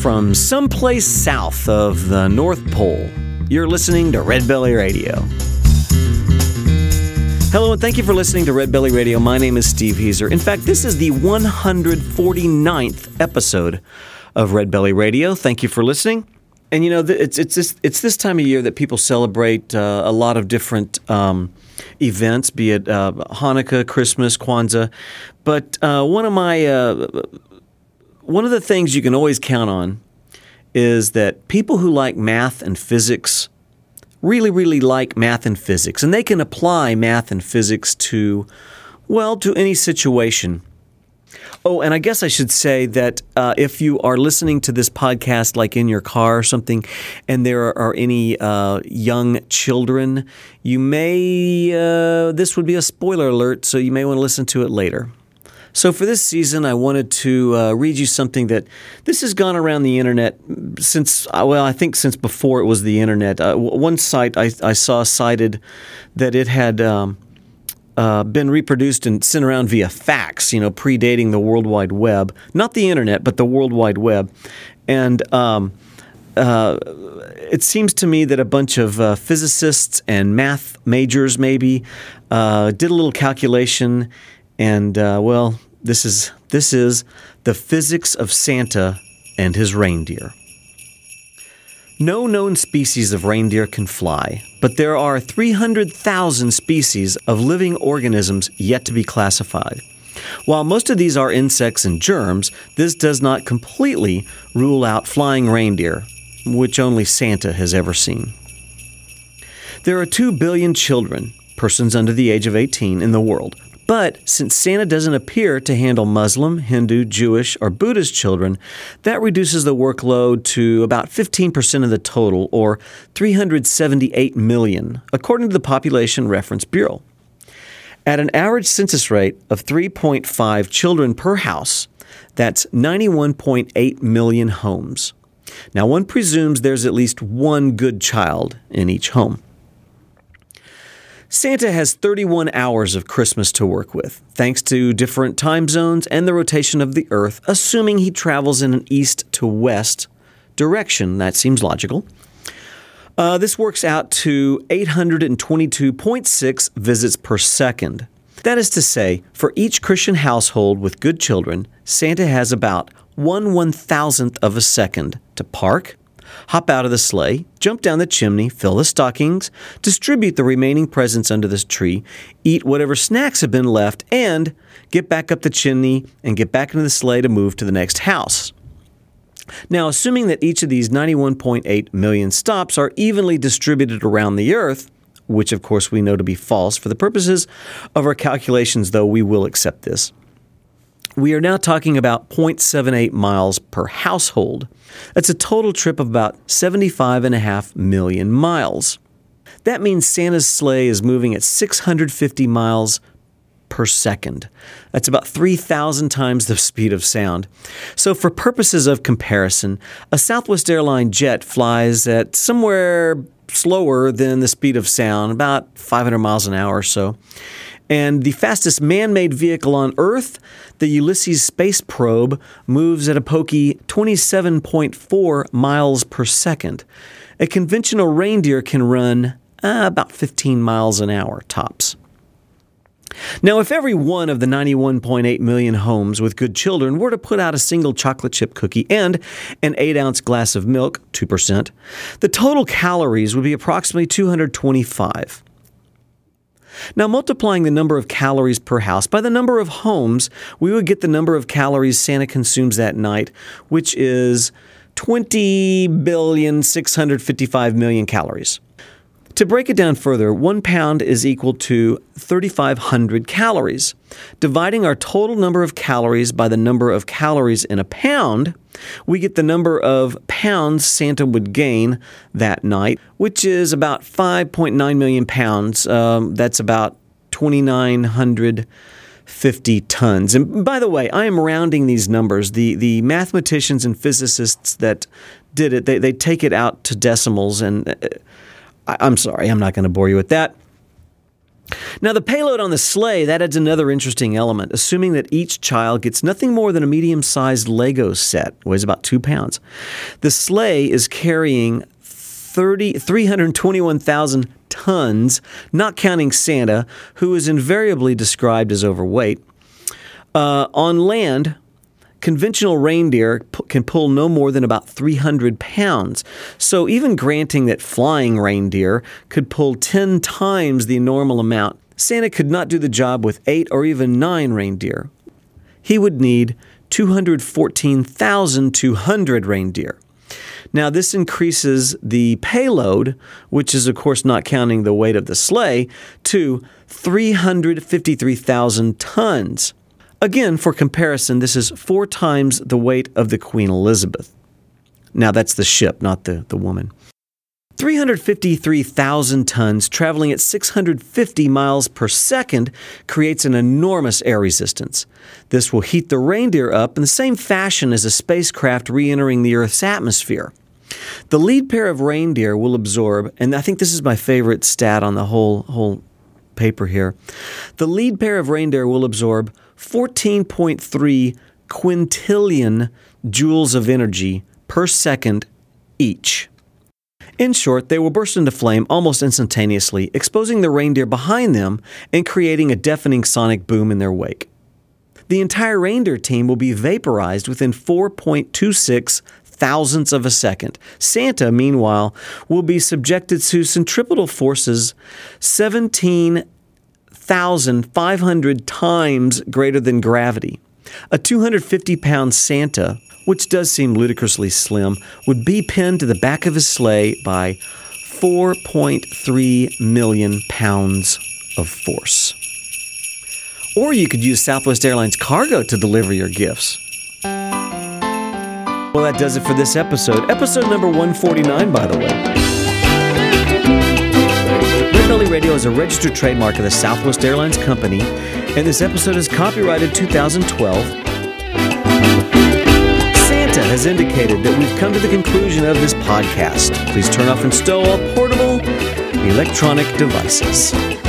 from someplace south of the North Pole. You're listening to Red Belly Radio. Hello, and thank you for listening to Red Belly Radio. My name is Steve Heiser. In fact, this is the 149th episode of Red Belly Radio. Thank you for listening. And you know, it's this time of year that people celebrate a lot of different events, be it Hanukkah, Christmas, Kwanzaa. But one of the things you can always count on is that people who like math and physics really, really like math and physics, and they can apply math and physics to any situation. Oh, and I guess I should say that if you are listening to this podcast like in your car or something, and there are any young children, you may, this would be a spoiler alert, so you may want to listen to it later. So for this season, I wanted to read you something this has gone around the internet since before it was the internet. One site I saw cited that it had been reproduced and sent around via fax, predating the World Wide Web. Not the internet, but the World Wide Web. And it seems to me that a bunch of physicists and math majors maybe did a little calculation. And, this is the physics of Santa and his reindeer. No known species of reindeer can fly, but there are 300,000 species of living organisms yet to be classified. While most of these are insects and germs, this does not completely rule out flying reindeer, which only Santa has ever seen. There are 2 billion children, persons under the age of 18, in the world. But since Santa doesn't appear to handle Muslim, Hindu, Jewish, or Buddhist children, that reduces the workload to about 15% of the total, or 378 million, according to the Population Reference Bureau. At an average census rate of 3.5 children per house, that's 91.8 million homes. Now, one presumes there's at least one good child in each home. Santa has 31 hours of Christmas to work with, thanks to different time zones and the rotation of the Earth, assuming he travels in an east to west direction. That seems logical. This works out to 822.6 visits per second. That is to say, for each Christian household with good children, Santa has about 1/1000th of a second to park, hop out of the sleigh, jump down the chimney, fill the stockings, distribute the remaining presents under this tree, eat whatever snacks have been left, and get back up the chimney and get back into the sleigh to move to the next house. Now, assuming that each of these 91.8 million stops are evenly distributed around the Earth, which of course we know to be false for the purposes of our calculations, though we will accept this, we are now talking about 0.78 miles per household. That's a total trip of about 75.5 million miles. That means Santa's sleigh is moving at 650 miles per second. That's about 3,000 times the speed of sound. So for purposes of comparison, a Southwest Airline jet flies at somewhere slower than the speed of sound, about 500 miles an hour or so. And the fastest man-made vehicle on Earth, the Ulysses space probe, moves at a pokey 27.4 miles per second. A conventional reindeer can run about 15 miles an hour, tops. Now, if every one of the 91.8 million homes with good children were to put out a single chocolate chip cookie and an 8-ounce glass of milk, 2%, the total calories would be approximately 225. Now, multiplying the number of calories per house by the number of homes, we would get the number of calories Santa consumes that night, which is 20,655,000,000 calories. To break it down further, 1 pound is equal to 3,500 calories. Dividing our total number of calories by the number of calories in a pound, we get the number of pounds Santa would gain that night, which is about 5.9 million pounds. That's about 2,950 tons. And by the way, I am rounding these numbers. The mathematicians and physicists that did it, they take it out to decimals, and I'm sorry, I'm not going to bore you with that. Now, the payload on the sleigh, that adds another interesting element, assuming that each child gets nothing more than a medium-sized Lego set, weighs about 2 pounds. The sleigh is carrying 321,000 tons, not counting Santa, who is invariably described as overweight. On land, conventional reindeer can pull no more than about 300 pounds. So even granting that flying reindeer could pull 10 times the normal amount, Santa could not do the job with 8 or even 9 reindeer. He would need 214,200 reindeer. Now, this increases the payload, which is, of course, not counting the weight of the sleigh, to 353,000 tons. Again, for comparison, this is 4 times the weight of the Queen Elizabeth. Now, that's the ship, not the woman. 353,000 tons traveling at 650 miles per second creates an enormous air resistance. This will heat the reindeer up in the same fashion as a spacecraft re-entering the Earth's atmosphere. The lead pair of reindeer will absorb, and I think this is my favorite stat on the whole paper here, the lead pair of reindeer will absorb 14.3 quintillion joules of energy per second each. In short, they will burst into flame almost instantaneously, exposing the reindeer behind them and creating a deafening sonic boom in their wake. The entire reindeer team will be vaporized within 4.26 thousandths of a second. Santa, meanwhile, will be subjected to centripetal forces 17,500 times greater than gravity. A 250-pound Santa, which does seem ludicrously slim, would be pinned to the back of his sleigh by 4.3 million pounds of force. Or you could use Southwest Airlines cargo to deliver your gifts. Well, that does it for this episode. Episode number 149, by the way. Red Belly Radio is a registered trademark of the Southwest Airlines Company, and this episode is copyrighted 2012. Santa has indicated that we've come to the conclusion of this podcast. Please turn off and stow all portable electronic devices.